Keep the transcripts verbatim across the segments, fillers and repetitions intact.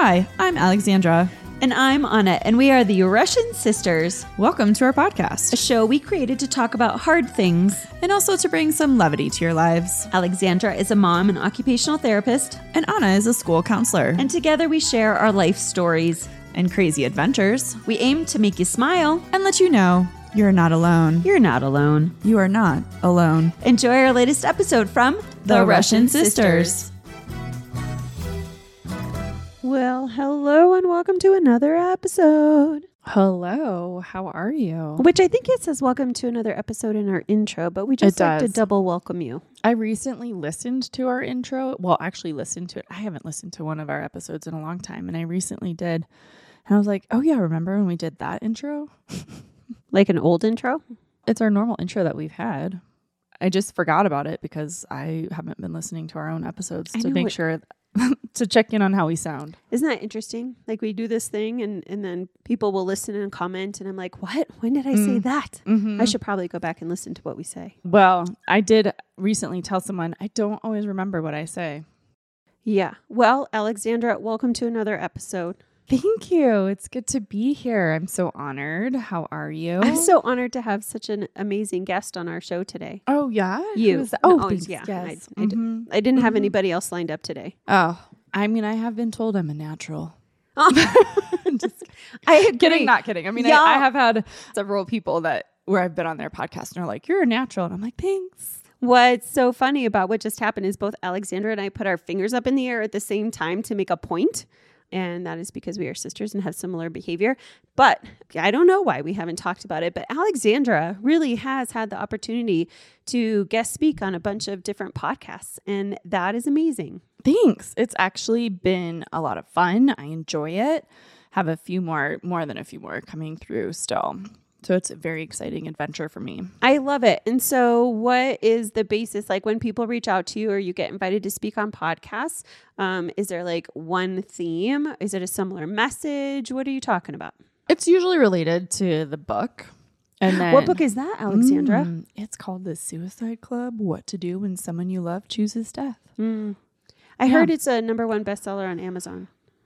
Hi, I'm Alexandra. And I'm Anna, and we are the Russian Sisters. Welcome to our podcast, a show we created to talk about hard things and also to bring some levity to your lives. Alexandra is a mom and occupational therapist, and Anna is a school counselor. And together we share our life stories and crazy adventures. We aim to make you smile and let you know you're not alone. You're not alone. You are not alone. Enjoy our latest episode from The, the Russian, Russian Sisters. Sisters. Well, hello and welcome to another episode. Hello, how are you? Which I think it says welcome to another episode in our intro, but we just it like does. to double welcome you. I recently listened to our intro. Well, actually listened to it. I haven't listened to one of our episodes in a long time, and I recently did. And I was like, oh yeah, remember when we did that intro? Like an old intro? It's our normal intro that we've had. I just forgot about it because I haven't been listening to our own episodes to make it- sure to check in on how we sound. Isn't that interesting? Like we do this thing and, and then people will listen and comment and I'm like, what? When did I mm. say that? Mm-hmm. I should probably go back and listen to what we say. Well, I did recently tell someone I don't always remember what I say. Yeah. Well, Alexandra, welcome to another episode. Thank you. It's good to be here. I'm so honored. How are you? I'm so honored to have such an amazing guest on our show today. Oh, yeah? You. Oh, no, thanks. yeah. Yes. I, I, mm-hmm. d- I didn't have mm-hmm. anybody else lined up today. Oh, I mean, I have been told I'm a natural. Just, I agree. Kidding, not kidding. I mean, I, I have had several people that where I've been on their podcast and are like, you're a natural. And I'm like, thanks. What's so funny about what just happened is both Alexandra and I put our fingers up in the air at the same time to make a point. And that is because we are sisters and have similar behavior. But I don't know why we haven't talked about it. But Alexandra really has had the opportunity to guest speak on a bunch of different podcasts. And that is amazing. Thanks. It's actually been a lot of fun. I enjoy it. Have a few more, more than a few more coming through still. So it's a very exciting adventure for me. I love it. And so what is the basis? Like when people reach out to you or you get invited to speak on podcasts, um, is there like one theme? Is it a similar message? What are you talking about? It's usually related to the book. And then, what book is that, Alexandra? Mm, it's called The Suicide Club, What to Do When Someone You Love Chooses Death. Mm. I yeah. heard it's a number one bestseller on Amazon.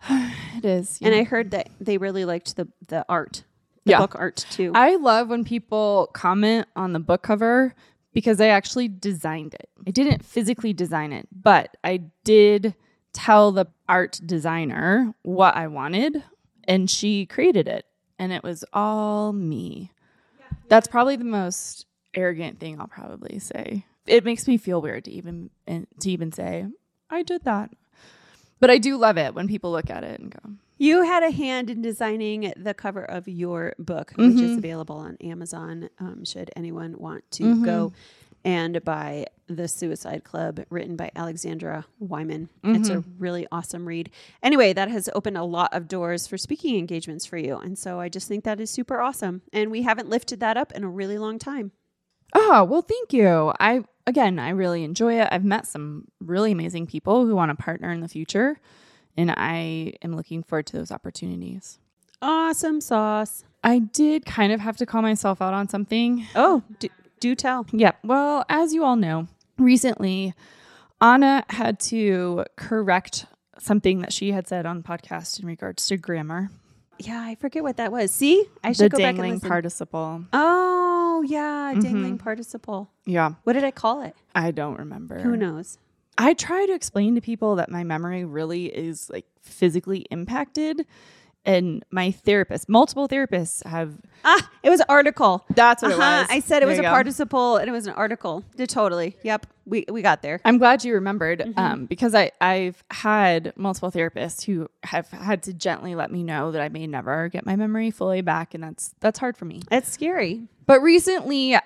It is. Yeah. And I heard that they really liked the, the art. The yeah. book art too. I love when people comment on the book cover because I actually designed it. I didn't physically design it, but I did tell the art designer what I wanted and she created it and it was all me. Yeah. That's probably the most arrogant thing I'll probably say. It makes me feel weird to even to even say I did that. But I do love it when people look at it and go, you had a hand in designing the cover of your book, mm-hmm. which is available on Amazon, um, should anyone want to mm-hmm. go and buy The Suicide Club, written by Alexandra Wyman. Mm-hmm. It's a really awesome read. Anyway, that has opened a lot of doors for speaking engagements for you. And so I just think that is super awesome. And we haven't lifted that up in a really long time. Oh, well, thank you. I, again, I really enjoy it. I've met some really amazing people who want to partner in the future. And I am looking forward to those opportunities. Awesome sauce. I did kind of have to call myself out on something. Oh, do, do tell. Yeah. Well, as you all know, recently, Anna had to correct something that she had said on the podcast in regards to grammar. Yeah, I forget what that was. See? I should the go back and dangling listen. participle. Oh, yeah. Mm-hmm. Dangling participle. Yeah. What did I call it? I don't remember. Who knows? I try to explain to people that my memory really is like physically impacted. And my therapist, multiple therapists have... Ah, it was an article. That's what uh-huh. it was. I said it there was a go. participle and it was an article. Did totally. Yep. We we got there. I'm glad you remembered mm-hmm. um, because I, I've had multiple therapists who have had to gently let me know that I may never get my memory fully back. And that's that's hard for me. It's scary. But recently,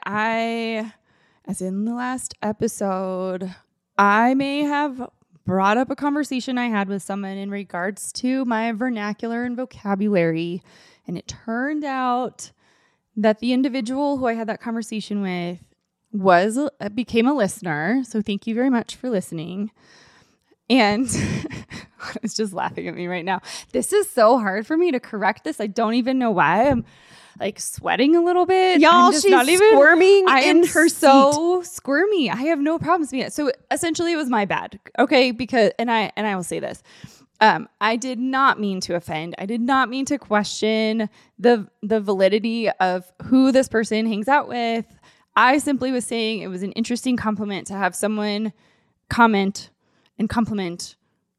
I, as in the last episode... I may have brought up a conversation I had with someone in regards to my vernacular and vocabulary. And it turned out that the individual who I had that conversation with was became a listener. So thank you very much for listening. And it's just laughing at me right now. This is so hard for me to correct this. I don't even know why. I'm like sweating a little bit. Y'all, she's not even, squirming I in am her so seat. squirmy. I have no problems with it. So essentially it was my bad. Okay. Because, and I, and I will say this, Um, I did not mean to offend. I did not mean to question the the validity of who this person hangs out with. I simply was saying it was an interesting compliment to have someone comment and compliment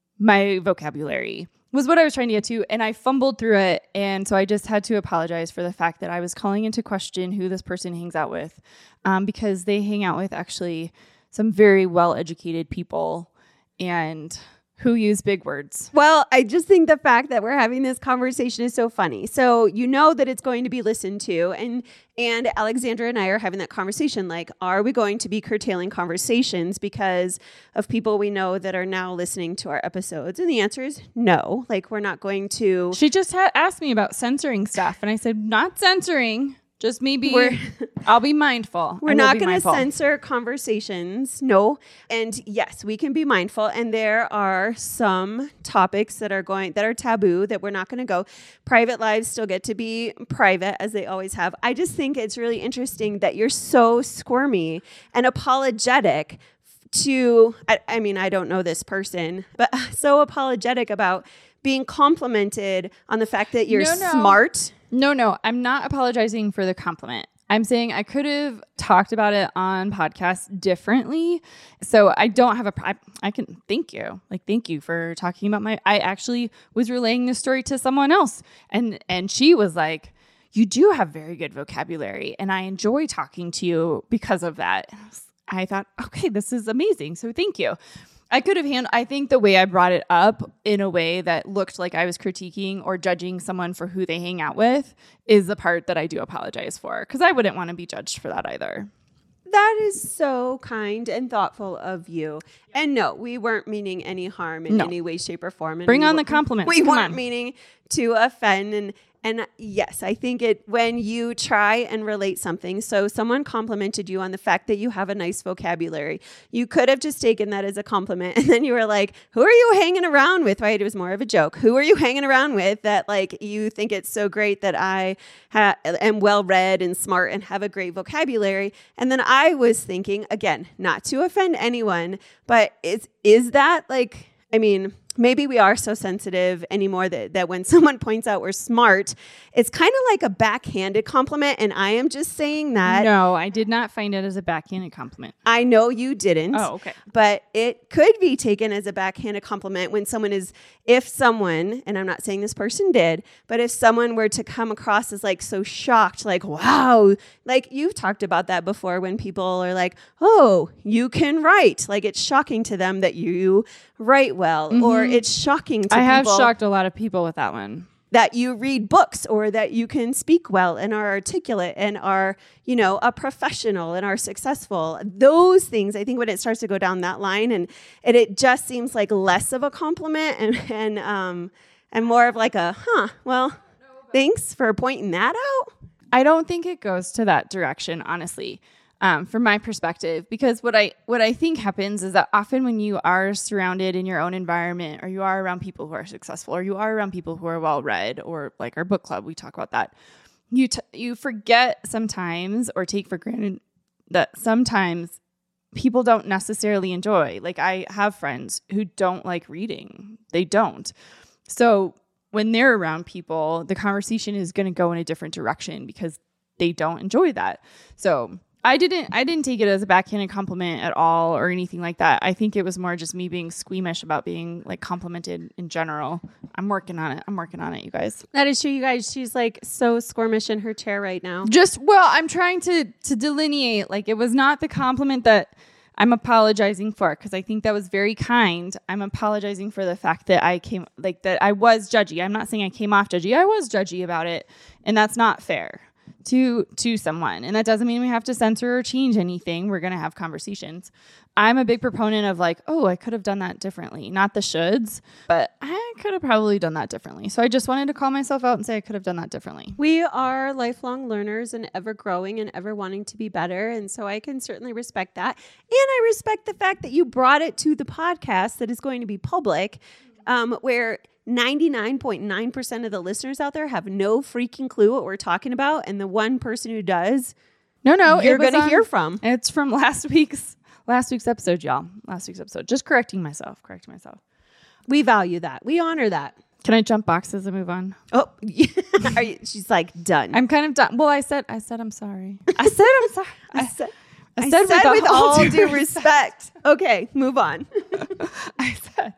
my vocabulary, was what I was trying to get to. And I fumbled through it. And so I just had to apologize for the fact that I was calling into question who this person hangs out with, um, because they hang out with actually some very well-educated people and who use big words. Well, I just think the fact that we're having this conversation is so funny. So you know that it's going to be listened to, and and Alexandra and I are having that conversation. Like, are we going to be curtailing conversations because of people we know that are now listening to our episodes? And the answer is no. Like, we're not going to. She just had asked me about censoring stuff, and I said, not censoring. Just maybe we're, I'll be mindful. We're not going to censor conversations. No. And yes, we can be mindful. And there are some topics that are going, that are taboo that we're not going to go. Private lives still get to be private as they always have. I just think it's really interesting that you're so squirmy and apologetic to, I, I mean, I don't know this person, but so apologetic about being complimented on the fact that you're no, no. smart. No, no, I'm not apologizing for the compliment. I'm saying I could have talked about it on podcasts differently. So I don't have a, I, I can, thank you. Like, thank you for talking about my, I actually was relaying this story to someone else. And, and she was like, you do have very good vocabulary. And I enjoy talking to you because of that. I thought, okay, this is amazing. So thank you. I could have handled, I think the way I brought it up in a way that looked like I was critiquing or judging someone for who they hang out with is the part that I do apologize for, because I wouldn't want to be judged for that either. That is so kind and thoughtful of you. And no, we weren't meaning any harm in no. any way, shape, or form. And Bring we on w- the compliments. We Come weren't on. meaning to offend. And And yes, I think it when you try and relate something. So someone complimented you on the fact that you have a nice vocabulary. You could have just taken that as a compliment. And then you were like, who are you hanging around with? Right? It was more of a joke. Who are you hanging around with that like you think it's so great that I ha- am well-read and smart and have a great vocabulary? And then I was thinking, again, not to offend anyone, but is, is that like, I mean... maybe we are so sensitive anymore that, that when someone points out we're smart, it's kind of like a backhanded compliment. And I am just saying that. No, I did not find it as a backhanded compliment. I know you didn't. Oh, okay. But it could be taken as a backhanded compliment when someone is, if someone, and I'm not saying this person did, but if someone were to come across as like so shocked, like, wow, like you've talked about that before when people are like, oh, you can write. Like it's shocking to them that you write well, mm-hmm. or it's shocking to I people. have shocked a lot of people with that one. That you read books or that you can speak well and are articulate and are, you know, a professional and are successful. Those things, I think when it starts to go down that line and, and it just seems like less of a compliment and and, um, and more of like a, huh, well, thanks for pointing that out. I don't think it goes to that direction, honestly. Um, from my perspective, because what I what I think happens is that often when you are surrounded in your own environment, or you are around people who are successful, or you are around people who are well read, or like our book club, we talk about that. You t- you forget sometimes, or take for granted that sometimes people don't necessarily enjoy. Like I have friends who don't like reading; they don't. So when they're around people, the conversation is going to go in a different direction because they don't enjoy that. So. I didn't I didn't take it as a backhanded compliment at all or anything like that. I think it was more just me being squeamish about being like complimented in general. I'm working on it. I'm working on it, you guys. That is true, you guys. She's like so squirmish in her chair right now. Just, well, I'm trying to to delineate. Like it was not the compliment that I'm apologizing for, because I think that was very kind. I'm apologizing for the fact that I came, like that I was judgy. I'm not saying I came off judgy. I was judgy about it, and that's not fair to to someone. And that doesn't mean we have to censor or change anything. We're going to have conversations. I'm a big proponent of like, oh, I could have done that differently. Not the shoulds, but I could have probably done that differently. So I just wanted to call myself out and say I could have done that differently. We are lifelong learners and ever growing and ever wanting to be better. And so I can certainly respect that. And I respect the fact that you brought it to the podcast that is going to be public, um, where ninety-nine point nine percent of the listeners out there have no freaking clue what we're talking about. And the one person who does, no, no, you're going to hear from. It's from last week's last week's episode, y'all. Last week's episode. Just correcting myself, correcting myself. We value that. We honor that. Can I jump boxes and move on? Oh, Are you, she's like done. I'm kind of done. Well, I said, I said, I'm sorry. I said, I'm sorry. I said, I I said, said with, with all due respect. Okay, move on. I said,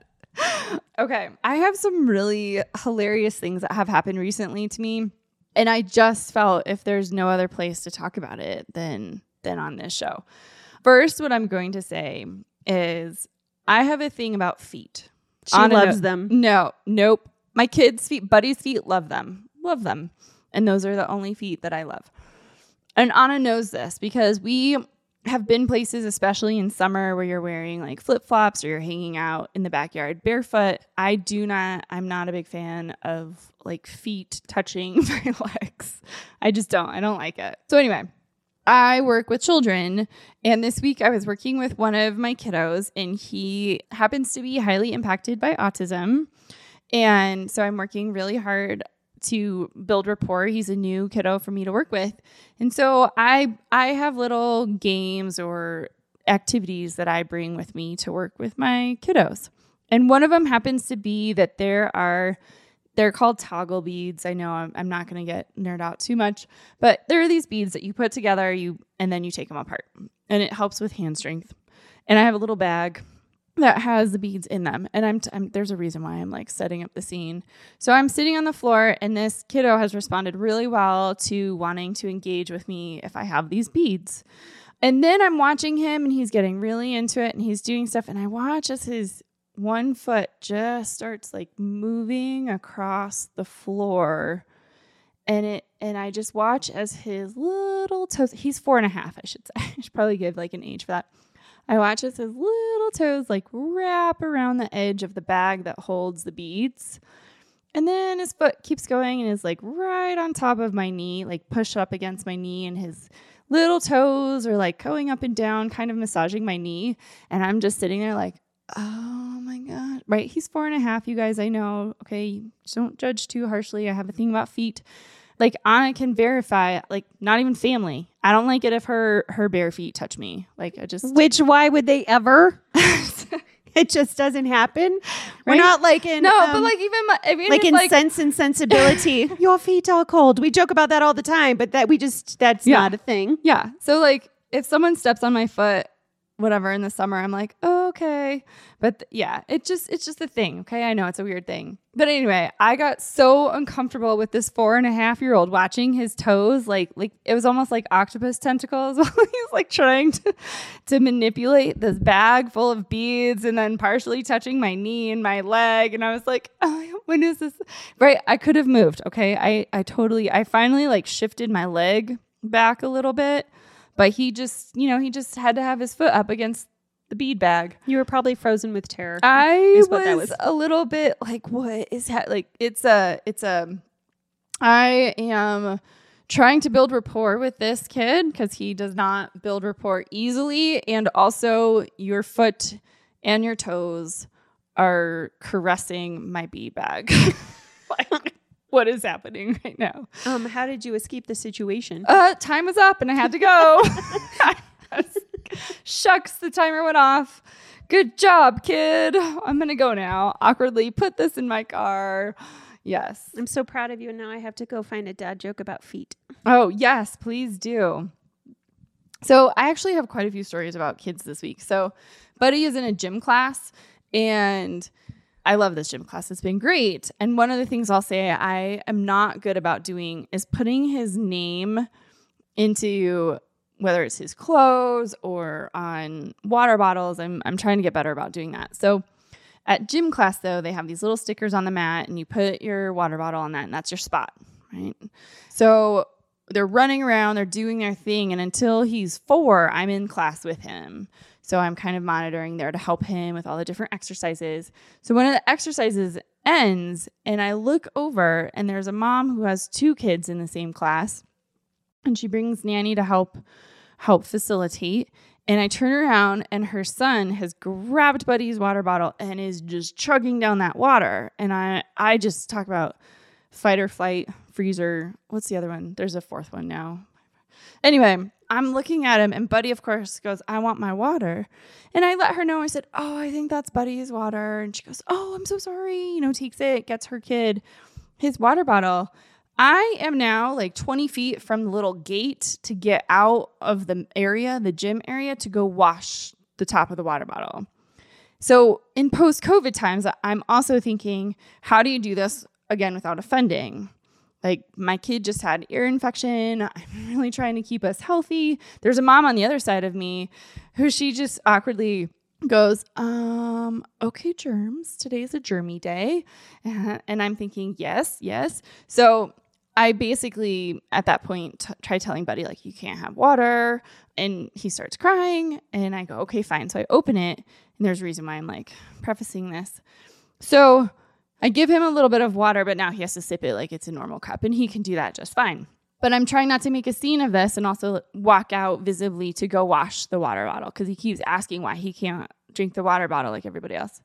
okay. I have some really hilarious things that have happened recently to me. And I just felt if there's no other place to talk about it than, than on this show. First, what I'm going to say is I have a thing about feet. She On a loves no- them. No, nope. My kids' feet, Buddy's feet, love them. Love them. And those are the only feet that I love. And Anna knows this because we have been places, especially in summer, where you're wearing like flip-flops or you're hanging out in the backyard barefoot. I do not, I'm not a big fan of like feet touching my legs. I just don't. I don't like it. So anyway, I work with children, and this week I was working with one of my kiddos, and he happens to be highly impacted by autism. And so I'm working really hard to build rapport. He's a new kiddo for me to work with. And so I I have little games or activities that I bring with me to work with my kiddos. And one of them happens to be that there are They're called toggle beads. I know I'm, I'm not going to get nerd out too much, but there are these beads that you put together, you and then you take them apart, and it helps with hand strength. And I have a little bag that has the beads in them, and I'm, t- I'm there's a reason why I'm like setting up the scene. So I'm sitting on the floor, and this kiddo has responded really well to wanting to engage with me if I have these beads. And then I'm watching him, and he's getting really into it, and he's doing stuff, and I watch as his one foot just starts like moving across the floor, and it and I just watch as his little toes, he's four and a half, I should say. I should probably give like an age for that. I watch as his little toes like wrap around the edge of the bag that holds the beads. And then his foot keeps going and is like right on top of my knee, like push up against my knee, and his little toes are like going up and down, kind of massaging my knee. And I'm just sitting there like, oh my God. Right. He's four and a half, you guys. I know. Okay. Just don't judge too harshly. I have a thing about feet. Like Anna can verify, like not even family. I don't like it if her, her bare feet touch me. Like I just, Which, why would they ever? It just doesn't happen. We're Right? not like in, no, um, but like even, my, I mean, like it's in like, Sense and Sensibility. Your feet are cold. We joke about that all the time, but that we just, that's Yeah. not a thing. yeah. So like if someone steps on my foot, whatever, in the summer, I'm like, oh, okay. But th- yeah, it just, it's just a thing. Okay. I know it's a weird thing. But anyway, I got so uncomfortable with this four and a half year old watching his toes. Like, like it was almost like octopus tentacles. He's like trying to, to manipulate this bag full of beads and then partially touching my knee and my leg. And I was like, oh, when is this? Right. I could have moved. Okay. I, I totally, I finally like shifted my leg back a little bit. But he just, you know, he just had to have his foot up against the bead bag. You were probably frozen with terror. I is was, what that was. a little bit like, what is that? Like, it's a, it's a, I am trying to build rapport with this kid because he does not build rapport easily. And also your foot and your toes are caressing my bead bag. Like, what is happening right now? Um, how did you escape the situation? Uh, time was up and I had to go. Shucks, the timer went off. Good job, kid. I'm going to go now. Awkwardly put this in my car. Yes. I'm so proud of you. And now I have to go find a dad joke about feet. Oh, yes, please do. So I actually have quite a few stories about kids this week. So Buddy is in a gym class, and I love this gym class. It's been great. And one of the things I'll say I am not good about doing is putting his name into, whether it's his clothes or on water bottles. I'm I'm trying to get better about doing that. So at gym class, though, they have these little stickers on the mat, and you put your water bottle on that, and that's your spot, right? So they're running around, they're doing their thing, and until he's four, I'm in class with him. So I'm kind of monitoring there to help him with all the different exercises. So one of the exercises ends, and I look over, and there's a mom who has two kids in the same class, and she brings Nanny to help help facilitate. And I turn around, and her son has grabbed Buddy's water bottle and is just chugging down that water. And I, I just talk about fight or flight, freezer. What's the other one? There's a fourth one now. Anyway, I'm looking at him, and Buddy, of course, goes, I want my water. And I let her know. I said, oh, I think that's Buddy's water. And she goes, oh, I'm so sorry. You know, takes it, gets her kid his water bottle. I am now like twenty feet from the little gate to get out of the area, the gym area, to go wash the top of the water bottle. So in post-COVID times, I'm also thinking, how do you do this, again, without offending? Like, my kid just had ear infection. I'm really trying to keep us healthy. There's a mom on the other side of me who she just awkwardly goes, um, okay, germs. Today's a germy day. And I'm thinking, yes, yes. So I basically, at that point, t- try telling Buddy, like, you can't have water. And he starts crying. And I go, okay, fine. So I open it. And there's a reason why I'm, like, prefacing this. So I give him a little bit of water, but now he has to sip it like it's a normal cup, and he can do that just fine. But I'm trying not to make a scene of this and also walk out visibly to go wash the water bottle because he keeps asking why he can't drink the water bottle like everybody else.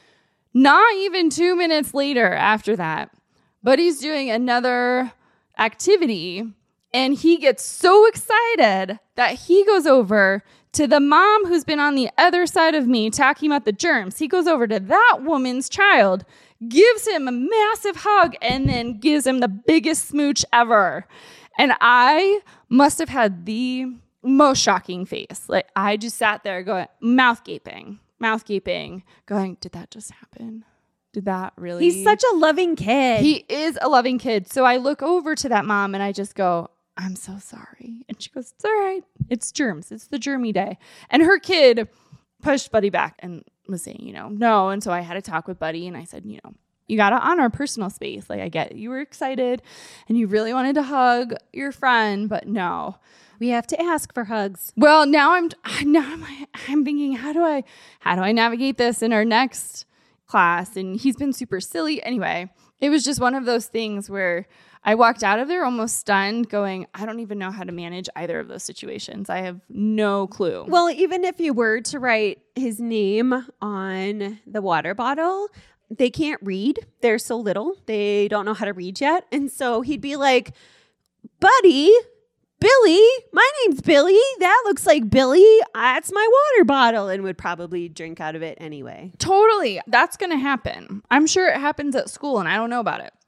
Not even two minutes later after that, Buddy's doing another activity, and he gets so excited that he goes over to the mom who's been on the other side of me talking about the germs. He goes over to that woman's child, gives him a massive hug, and then gives him the biggest smooch ever. And I must have had the most shocking face. Like, I just sat there going, mouth gaping, mouth gaping, going, did that just happen? Did that really? He's such a loving kid. He is a loving kid. So I look over to that mom and I just go, I'm so sorry. And she goes, it's all right. It's germs. It's the germy day. And her kid pushed Buddy back and was saying, you know, no. And so I had a talk with Buddy and I said, you know, you got to honor personal space. Like, I get you were excited and you really wanted to hug your friend, but no. We have to ask for hugs. Well, now I'm now I'm, I'm thinking, how do I how do I navigate this in our next class? And he's been super silly. Anyway, it was just one of those things where I walked out of there almost stunned, going, I don't even know how to manage either of those situations. I have no clue. Well, even if you were to write his name on the water bottle, they can't read. They're so little. They don't know how to read yet. And so he'd be like, Buddy, Billy, my name's Billy. That looks like Billy. That's my water bottle, and would probably drink out of it anyway. Totally. That's going to happen. I'm sure it happens at school, and I don't know about it.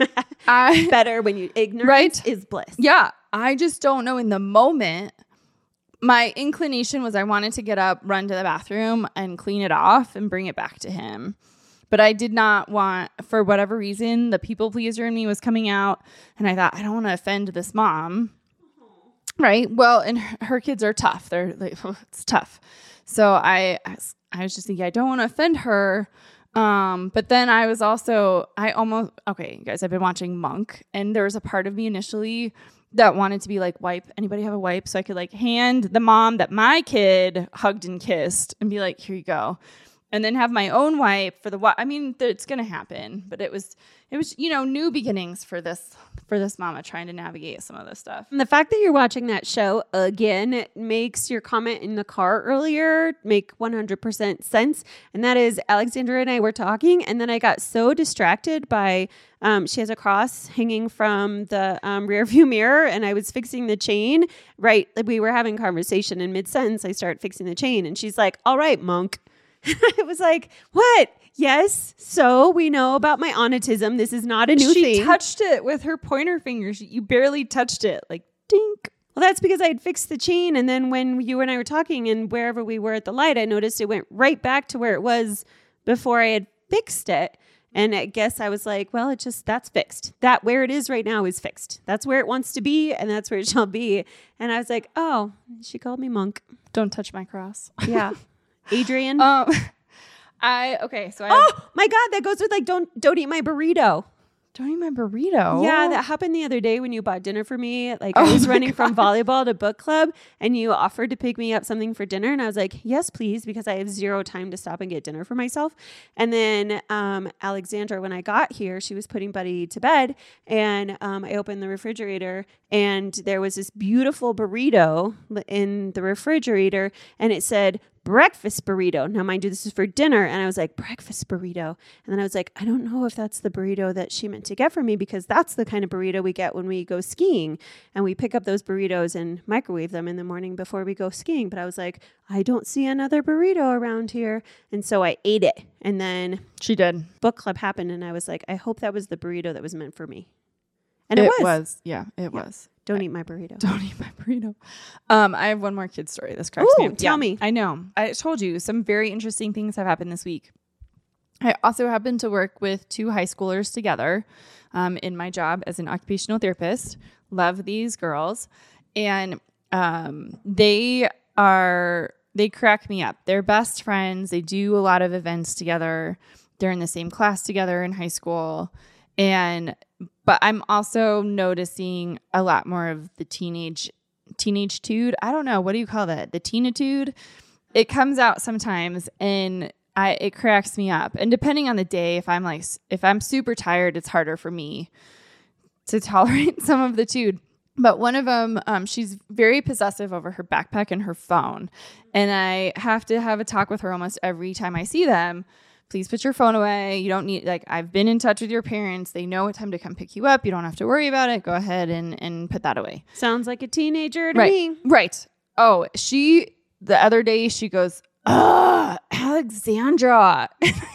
I, Better when you ignorance right? is bliss. Yeah. I just don't know in the moment. My inclination was I wanted to get up, run to the bathroom, and clean it off and bring it back to him. But I did not want, for whatever reason, the people pleaser in me was coming out. And I thought, I don't want to offend this mom. Right. Well, and her kids are tough. They're like, it's tough. So I, I was just thinking, I don't want to offend her. Um, but then I was also, I almost, okay, you guys, I've been watching Monk, and there was a part of me initially that wanted to be like, wipe, anybody have a wipe? So I could like hand the mom that my kid hugged and kissed and be like, here you go. And then have my own wipe for the wipe. I mean, th- it's going to happen, but it was, it was, you know, new beginnings for this, for this mama trying to navigate some of this stuff. And the fact that you're watching that show again, it makes your comment in the car earlier make one hundred percent sense. And that is, Alexandra and I were talking, and then I got so distracted by, um, she has a cross hanging from the um, rear view mirror, and I was fixing the chain, right? Like, we were having conversation, in mid-sentence, I start fixing the chain, and she's like, all right, Monk. I was like, what? Yes. So we know about my autism. This is not a new she thing. She touched it with her pointer finger. She, you barely touched it. Like, dink. Well, that's because I had fixed the chain. And then when you and I were talking, and wherever we were at the light, I noticed it went right back to where it was before I had fixed it. And I guess I was like, well, it just, that's fixed. That where it is right now is fixed. That's where it wants to be, and that's where it shall be. And I was like, oh, she called me Monk. Don't touch my cross. Yeah. Adrian. Um, I, okay. So I, oh my God, that goes with like, don't, don't eat my burrito. Don't eat my burrito. Yeah, that happened the other day when you bought dinner for me. Like, oh I was running God. from volleyball to book club, and you offered to pick me up something for dinner. And I was like, yes, please, because I have zero time to stop and get dinner for myself. And then um, Alexandra, when I got here, she was putting Buddy to bed, and um, I opened the refrigerator, and there was this beautiful burrito in the refrigerator, and it said, breakfast burrito. Now, mind you, this is for dinner. And I was like, breakfast burrito. And then I was like, I don't know if that's the burrito that she meant to get for me, because that's the kind of burrito we get when we go skiing. And we pick up those burritos and microwave them in the morning before we go skiing. But I was like, I don't see another burrito around here. And so I ate it. And then she did. Book club happened. And I was like, I hope that was the burrito that was meant for me. And it, it was. was. Yeah, it yeah. was. Don't I, eat my burrito. Don't eat my burrito. Um, I have one more kid story. This cracks Ooh, me up. Tell yeah, me. I know. I told you some very interesting things have happened this week. I also happen to work with two high schoolers together um, in my job as an occupational therapist. Love these girls. And um, they are, they crack me up. They're best friends. They do a lot of events together. They're in the same class together in high school. And but I'm also noticing a lot more of the teenage teenage-tude. I don't know. What do you call that? The teenitude? It comes out sometimes and I it cracks me up. And depending on the day, if I'm like if I'm super tired, it's harder for me to tolerate some of the tude. But one of them, um, she's very possessive over her backpack and her phone. And I have to have a talk with her almost every time I see them. Please put your phone away. You don't need, like, I've been in touch with your parents. They know what time to come pick you up. You don't have to worry about it. Go ahead and, and put that away. Sounds like a teenager to right. me. Right. Oh, she, the other day, she goes, "Ugh, Alexandra."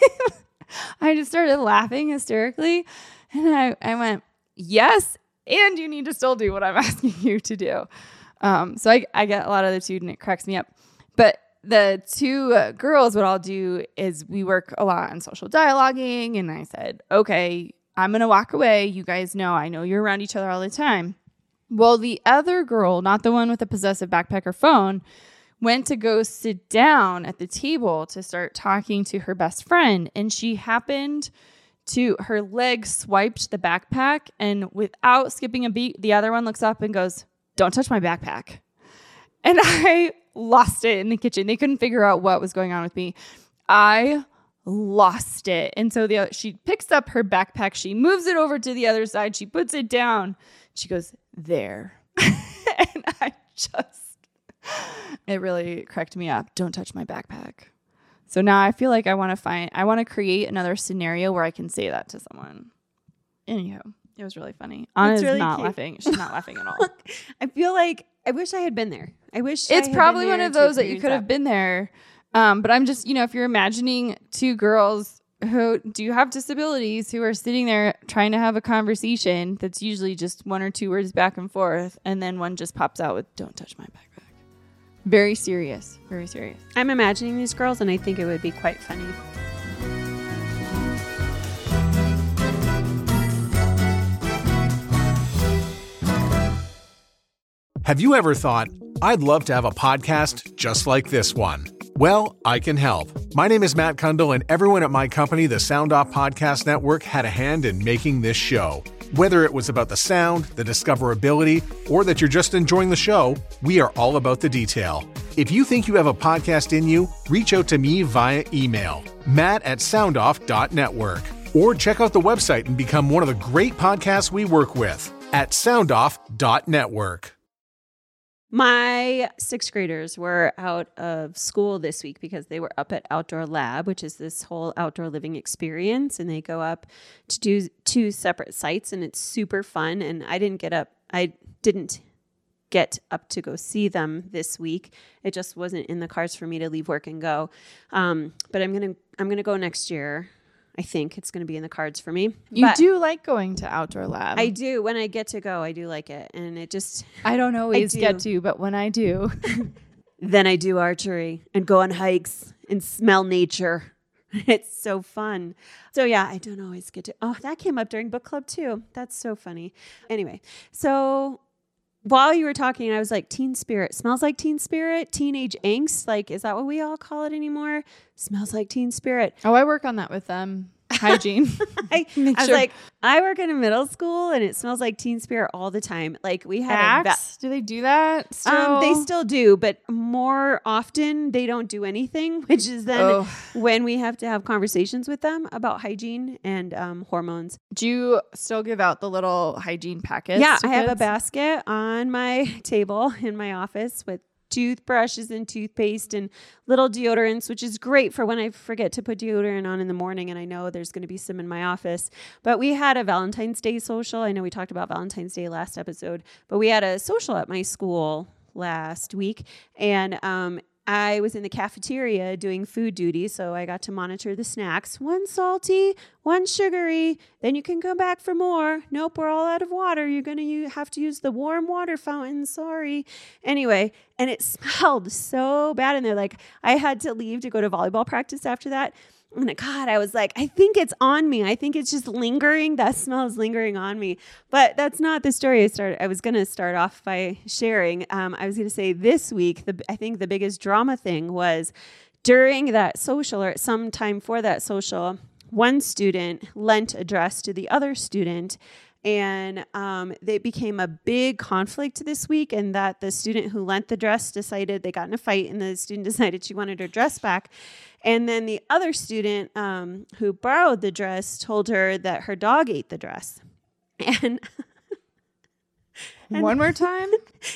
I just started laughing hysterically. And I, I went, yes, and you need to still do what I'm asking you to do. Um, so I, I get a lot of the tude and it cracks me up. But the two uh, girls, what I'll do is we work a lot on social dialoguing. And I said, okay, I'm going to walk away. You guys know, I know you're around each other all the time. Well, the other girl, not the one with the possessive backpack or phone, went to go sit down at the table to start talking to her best friend. And she happened to, her leg swiped the backpack. And without skipping a beat, the other one looks up and goes, "Don't touch my backpack." And I lost it in the kitchen. They couldn't figure out what was going on with me. I lost it. And so the she picks up her backpack. She moves it over to the other side. She puts it down. She goes, "There." And I just, it really cracked me up. Don't touch my backpack. So now I feel like I want to find, I want to create another scenario where I can say that to someone. Anyhow, it was really funny. Anna's really not cute. laughing. She's not laughing at all. I feel like I wish I had been there. I wish it's I had probably been one there of to those that you experience could have been there. Um, but I'm just, you know, if you're imagining two girls who do have disabilities who are sitting there trying to have a conversation that's usually just one or two words back and forth, and then one just pops out with, "Don't touch my backpack." Very serious. Very serious. I'm imagining these girls, and I think it would be quite funny. Have you ever thought, I'd love to have a podcast just like this one? Well, I can help. My name is Matt Kundle, and everyone at my company, the Sound Off Podcast Network, had a hand in making this show. Whether it was about the sound, the discoverability, or that you're just enjoying the show, we are all about the detail. If you think you have a podcast in you, reach out to me via email, matt at soundoff dot network, or check out the website and become one of the great podcasts we work with at soundoff dot network. My sixth graders were out of school this week because they were up at Outdoor Lab, which is this whole outdoor living experience. And they go up to do two separate sites, and it's super fun. And I didn't get up. I didn't get up to go see them this week. It just wasn't in the cards for me to leave work and go. Um, but I'm going to, I'm going to go next year. I think it's going to be in the cards for me. You But do like going to Outdoor Lab. I do. When I get to go, I do like it. And it just, I don't always do. get to, but when I do. Then I do archery and go on hikes and smell nature. It's so fun. So yeah, I don't always get to. Oh, that came up during book club too. That's so funny. Anyway, so while you were talking, I was like, teen spirit. Smells like teen spirit. Teenage angst. Like, is that what we all call it anymore? Smells like teen spirit. Oh, I work on that with them. Hygiene. I, Make I was sure. like, I work in a middle school and it smells like teen spirit all the time. Like we had a Axe? Do they do that still? Um, they still do, but more often they don't do anything, which is then Oh. when we have to have conversations with them about hygiene and um, hormones. Do you still give out the little hygiene packets? Yeah, to I have a kids? basket on my table in my office with toothbrushes and toothpaste and little deodorants, which is great for when I forget to put deodorant on in the morning. And I know there's going to be some in my office. But we had a Valentine's Day social. I know we talked about Valentine's Day last episode, but we had a social at my school last week. And um, I was in the cafeteria doing food duty, so I got to monitor the snacks. One salty, one sugary, then you can come back for more. Nope, we're all out of water. You're going to have to use the warm water fountain. Sorry. Anyway, and it smelled so bad in there. Like, I had to leave to go to volleyball practice after that. And God, I was like, I think it's on me. I think it's just lingering. That smell is lingering on me. But that's not the story I started. I was going to start off by sharing. Um, I was going to say this week, the, I think the biggest drama thing was during that social, or at some time for that social, one student lent a dress to the other student. And um, it became a big conflict this week, and that the student who lent the dress decided they got in a fight, and the student decided she wanted her dress back. And then the other student um, who borrowed the dress told her that her dog ate the dress. And, and one more time.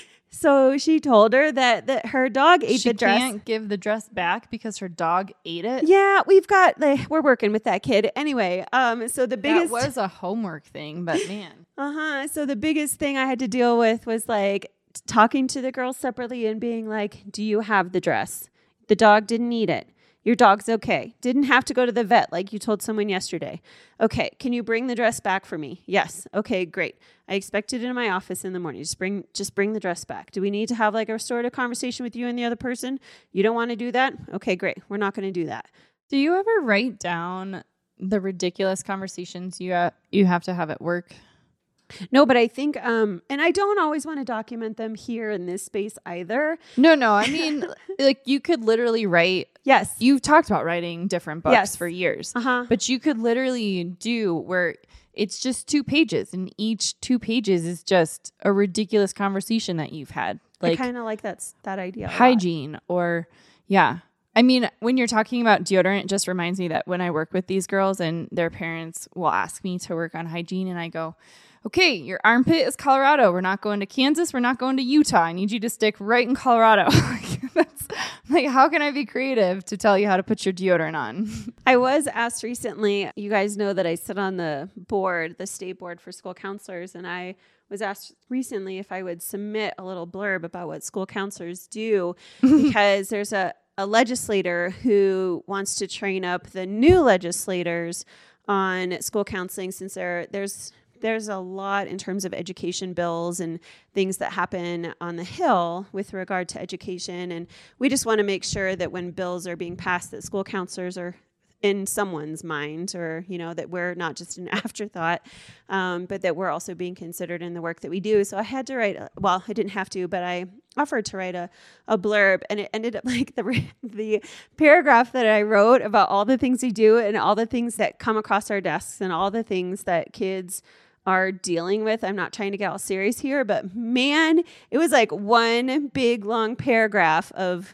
So she told her that, that her dog ate she the dress. She can't give the dress back because her dog ate it? Yeah, we've got, like, we're working with that kid. Anyway, um, so the biggest... That was a homework thing, but man. Uh-huh. So the biggest thing I had to deal with was, like, talking to the girls separately and being like, do you have the dress? The dog didn't eat it. Your dog's okay. Didn't have to go to the vet like you told someone yesterday. Okay, can you bring the dress back for me? Yes. Okay, great. I expect it in my office in the morning. Just bring just bring the dress back. Do we need to have like a restorative conversation with you and the other person? You don't want to do that? Okay, great. We're not going to do that. Do you ever write down the ridiculous conversations you uh, you have to have at work? No, but I think, um, and I don't always want to document them here in this space either. No, no. I mean, like you could literally write. Yes. You've talked about writing different books yes. for years, uh-huh. but you could literally do where it's just two pages and each two pages is just a ridiculous conversation that you've had. Like, I kind of like that's that idea. Hygiene or yeah. I mean, when you're talking about deodorant, it just reminds me that when I work with these girls and their parents will ask me to work on hygiene and I go, okay, your armpit is Colorado. We're not going to Kansas. We're not going to Utah. I need you to stick right in Colorado. That's, like, how can I be creative to tell you how to put your deodorant on? I was asked recently, you guys know that I sit on the board, the state board for school counselors, and I was asked recently if I would submit a little blurb about what school counselors do because there's a, a legislator who wants to train up the new legislators on school counseling since there there's There's a lot in terms of education bills and things that happen on the Hill with regard to education. And we just want to make sure that when bills are being passed, that school counselors are in someone's mind or, you know, that we're not just an afterthought, um, but that we're also being considered in the work that we do. So I had to write, well, I didn't have to, but I offered to write a, a blurb, and it ended up like the the paragraph that I wrote about all the things we do and all the things that come across our desks and all the things that kids are dealing with. I'm not trying to get all serious here, but man, it was like one big long paragraph of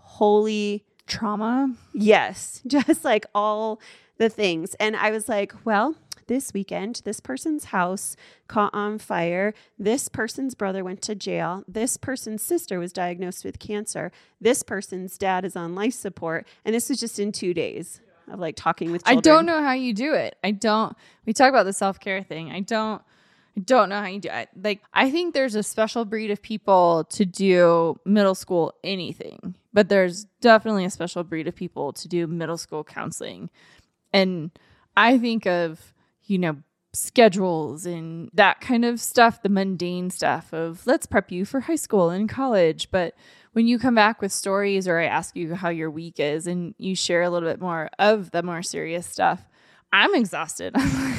holy trauma. Yes, just like all the things. And I was like, well, this weekend, this person's house caught on fire. This person's brother went to jail. This person's sister was diagnosed with cancer. This person's dad is on life support. And this was just in two days. Of like talking with children. I don't know how you do it. I don't, we talk about the self-care thing. I don't, I don't know how you do it. Like, I think there's a special breed of people to do middle school anything, but there's definitely a special breed of people to do middle school counseling. And I think of, you know, schedules and that kind of stuff, the mundane stuff of let's prep you for high school and college. But when you come back with stories or I ask you how your week is and you share a little bit more of the more serious stuff, I'm exhausted.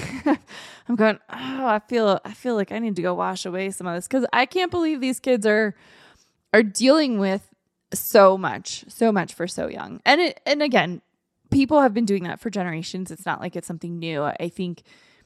I'm going, oh, I feel, I feel like I need to go wash away some of this because I can't believe these kids are, are dealing with so much, so much for so young. And it, and again, people have been doing that for generations. It's not like it's something new. I think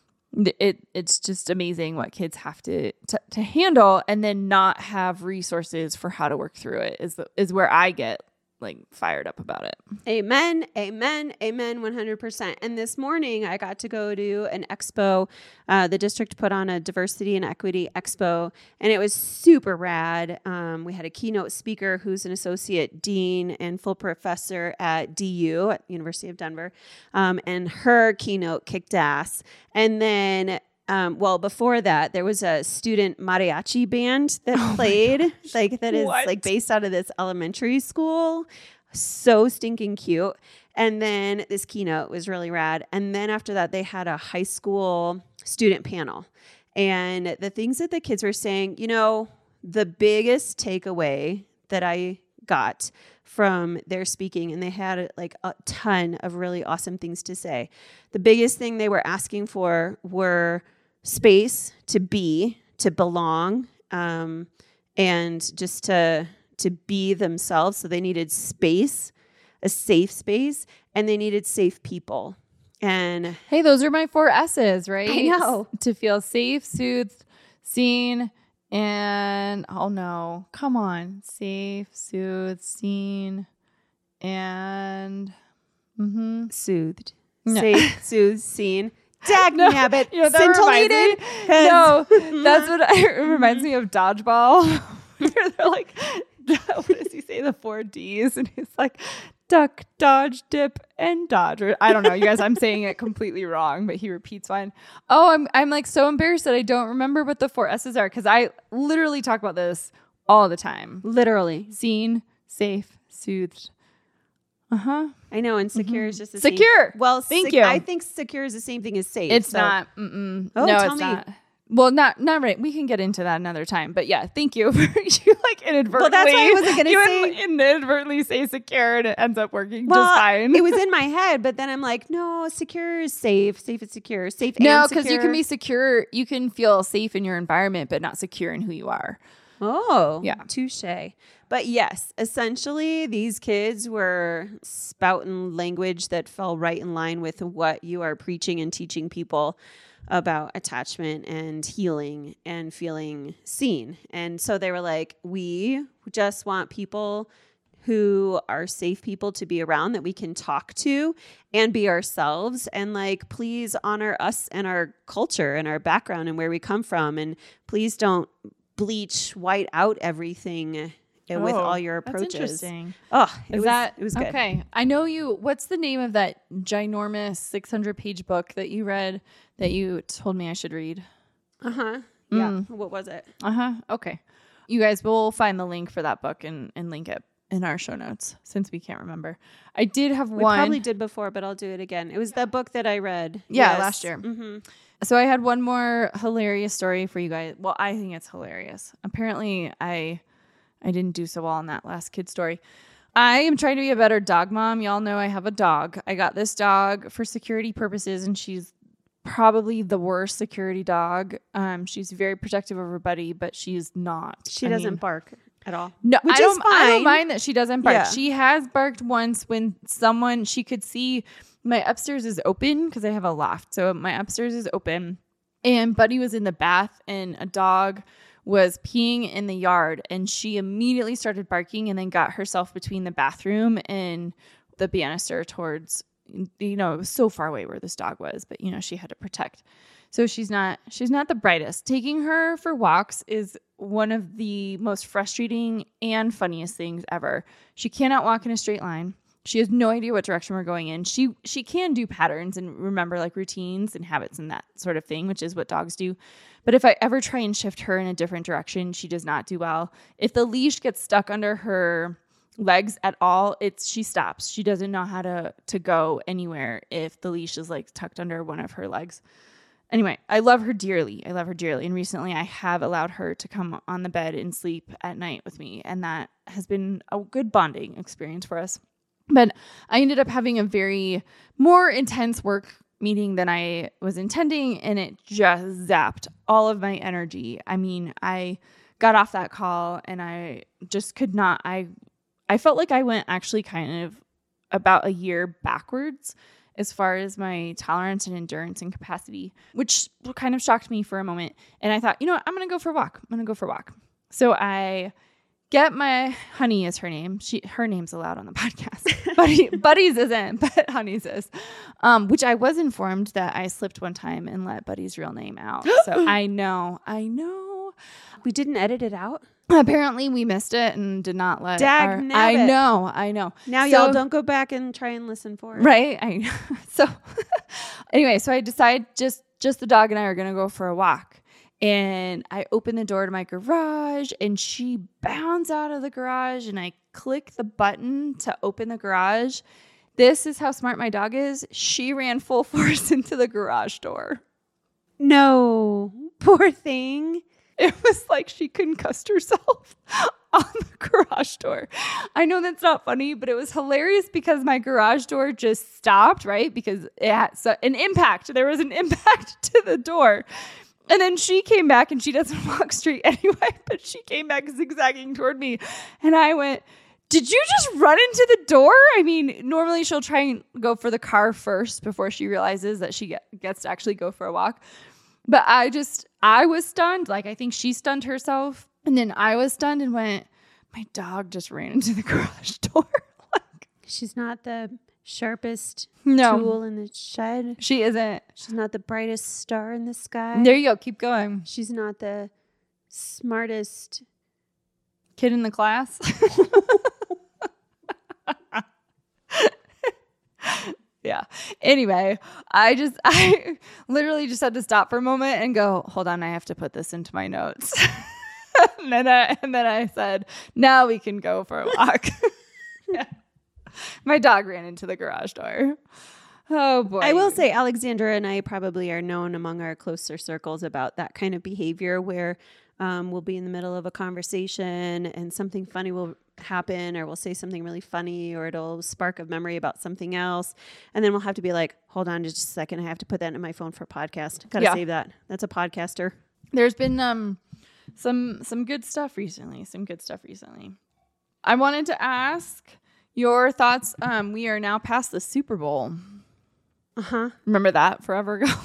It it's just amazing what kids have to, to to handle and then not have resources for how to work through it is is where I get like fired up about it. Amen. Amen. Amen. one hundred percent. And this morning I got to go to an expo. Uh, the district put on a diversity and equity expo, and it was super rad. Um, we had a keynote speaker who's an associate dean and full professor at D U at University of Denver. Um, and her keynote kicked ass. And then Um, well, before that, there was a student mariachi band that oh played, like that is What? like based out of this elementary school. So stinking cute. And then this keynote was really rad. And then after that, they had a high school student panel. And the things that the kids were saying, you know, the biggest takeaway that I got from their speaking, and they had like a ton of really awesome things to say. The biggest thing they were asking for were space to be, to belong, um, and just to to be themselves. So they needed space, a safe space, and they needed safe people. And hey, those are my four S's, right? I know. To feel safe, soothed, seen, and oh no, come on. Safe, soothed, seen, and mm-hmm. soothed, No. safe, soothed, seen. Dag No, nabbit, you know, that reminds scintillated. me- No, that's what I, it reminds me of Dodgeball. Where they're like, what does he say? The four D's, and he's like, duck, dodge, dip, and dodge. Or, I don't know, you guys. I'm saying it completely wrong, but he repeats one. Oh, I'm I'm like so embarrassed that I don't remember what the four S's are because I literally talk about this all the time. Literally. Seen, safe, soothed. Uh huh. I know, and secure is just the Secure. same. Well, Thank sec- you. I think secure is the same thing as safe. It's so- not. Mm-mm. Oh, no, tell it's me. not. Well, not not right. We can get into that another time. But yeah, thank you for you like inadvertently. Well, that's why I wasn't gonna you say- in- inadvertently say secure, and it ends up working Well, just fine. it was in my head, but then I'm like, no, secure is safe. Safe is secure. Safe no, and because you secure. can be secure. You can feel safe in your environment, but not secure in who you are. Oh, Yeah. touche. But yes, essentially, these kids were spouting language that fell right in line with what you are preaching and teaching people about attachment and healing and feeling seen. And so they were like, we just want people who are safe people to be around that we can talk to and be ourselves, and like, please honor us and our culture and our background and where we come from. And please don't bleach white out everything with all your approaches. That's interesting. Oh, it Is was, that it was good. okay? I know you. What's the name of that ginormous six hundred page book that you read that you told me I should read? Uh-huh. Yeah. What was it? Uh huh. Okay. You guys will find the link for that book and, and link it in our show notes since we can't remember. I did have We one. probably did before, but I'll do it again. It was that book that I read. Yeah, Yes. last year. Mm-hmm. So I had one more hilarious story for you guys. Well, I think it's hilarious. Apparently, I I didn't do so well on that last kid story. I am trying to be a better dog mom. Y'all know I have a dog. I got this dog for security purposes, and she's probably the worst security dog. Um, she's very protective of her buddy, but she's not. She I doesn't mean, bark at all. No, Which I don't. is I don't fine. mind that she doesn't bark. Yeah. She has barked once when someone she could see. My upstairs is open because I have a loft, so my upstairs is open, and Buddy was in the bath, and a dog was peeing in the yard, and she immediately started barking, and then got herself between the bathroom and the banister towards. You know, it was so far away where this dog was, but you know, she had to protect. So she's not she's not the brightest. Taking her for walks is one of the most frustrating and funniest things ever. She cannot walk in a straight line. She has no idea what direction we're going in. She she can do patterns and remember like routines and habits and that sort of thing, which is what dogs do. But if I ever try and shift her in a different direction, she does not do well. If the leash gets stuck under her legs at all, it's she stops. She doesn't know how to to go anywhere if the leash is like tucked under one of her legs. Anyway, I love her dearly. I love her dearly. And recently I have allowed her to come on the bed and sleep at night with me. And that has been a good bonding experience for us. But I ended up having a very more intense work meeting than I was intending. And it just zapped all of my energy. I mean, I got off that call and I just could not, I I felt like I went actually kind of about a year backwards as far as my tolerance and endurance and capacity, which kind of shocked me for a moment. And I thought, you know what, I'm going to go for a walk. I'm going to go for a walk. So I get my Honey is her name. She her name's allowed on the podcast. Buddy Buddy's isn't, but Honey's is. Um, which I was informed that I slipped one time and let Buddy's real name out. So I know, I know. We didn't edit it out. Apparently we missed it and did not let Dag our, nabbit. I know, I know. Now So- y'all don't go back and try and listen for it. Right. I so anyway, so I decide just just the dog and I are gonna go for a walk. And I open the door to my garage and she bounds out of the garage and I click the button to open the garage. This is how smart my dog is. She ran full force into the garage door. No, poor thing. It was like she concussed herself on the garage door. I know that's not funny, but it was hilarious because my garage door just stopped, right? Because it had so, an impact. There was an impact to the door. And then she came back and she doesn't walk straight anyway, but she came back zigzagging toward me. And I went, did you just run into the door? I mean, normally she'll try and go for the car first before she realizes that she get, gets to actually go for a walk. But I just, I was stunned. Like, I think she stunned herself. And then I was stunned and went, my dog just ran into the garage door. Like, She's not the sharpest no, tool in the shed. she isn't. She's not the brightest star in the sky. There you go. Keep going. She's not the smartest. Kid in the class. Yeah. Anyway, I just, I literally just had to stop for a moment and go, hold on, I have to put this into my notes. and then I, and then I said, now we can go for a walk. Yeah. My dog ran into the garage door. Oh boy. I will say Alexandra and I probably are known among our closer circles about that kind of behavior where um, we'll be in the middle of a conversation and something funny will happen or we'll say something really funny or it'll spark a memory about something else. And then we'll have to be like, hold on just a second. I have to put that in my phone for a podcast. Got to Yeah. save that. That's a podcaster. There's been um some some good stuff recently. Some good stuff recently. I wanted to ask your thoughts. Um, we are now past the Super Bowl. Uh-huh. Remember that forever ago?